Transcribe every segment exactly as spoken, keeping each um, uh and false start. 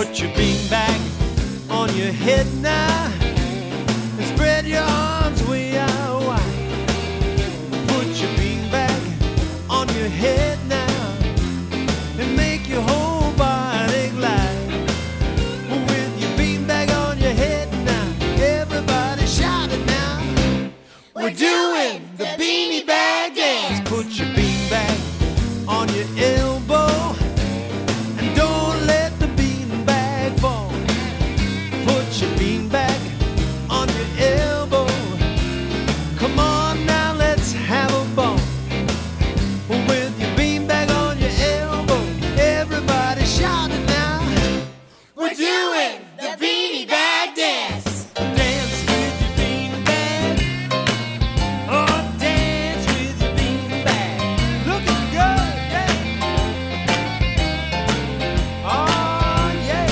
Put your beanbag on your head now and spread your arms way out wide. Put your beanbag on your head now and make your whole body glide. With your beanbag on your head now, everybody shout it now. We're doing the beanie bag dance. Put your beanbag on your elbow and don't let the beanbag fall. Put your beanbag on your elbow. Come on now, let's have a ball. With your beanbag on your elbow, everybody shout it now. We're doing the beanie bag dance. Dance with your beanbag. Oh, dance with your beanbag. Looking good, yeah. Oh, yeah.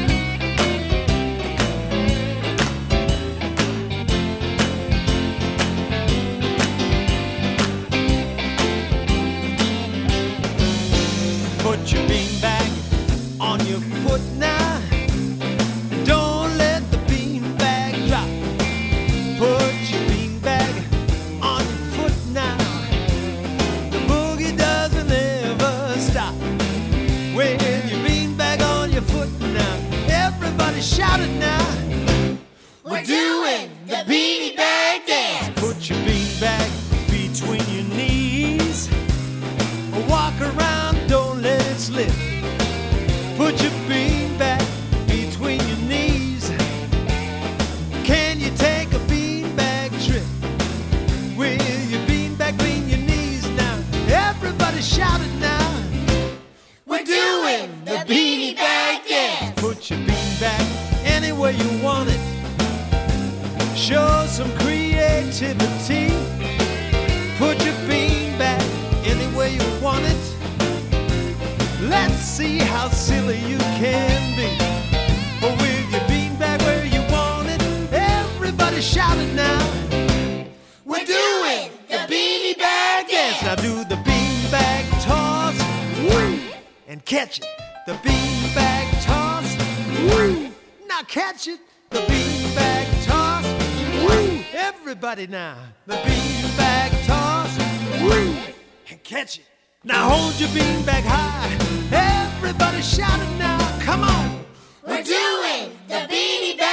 Put your beanbag on your foot now. Don't let the beanbag drop. Put your beanbag on your foot now. The boogie doesn't ever stop. With your beanbag on your foot now, everybody shout it now. We're doing the beanie bag dance. Put your beanbag between your knees. Walk around, don't let it slip. Put your beanbag between your knees. Can you take a beanbag trip? With your beanbag between your knees now, everybody shout it now. We're doing the beanie bag dance. Put your beanbag anywhere you want it. Show some creativity. Put your beanbag anywhere you want it. Let's see how silly you can be. But with your beanbag where you want it, everybody shout it now. We're doing the beanie bag dance. Now do the beanbag toss, woo, and catch it. The beanbag toss, woo. Now catch it. The beanbag toss, woo. Everybody now. The beanbag toss, woo, and catch it. Now hold your beanbag high. Everybody shout it now. Come on. We're doing the beanie bag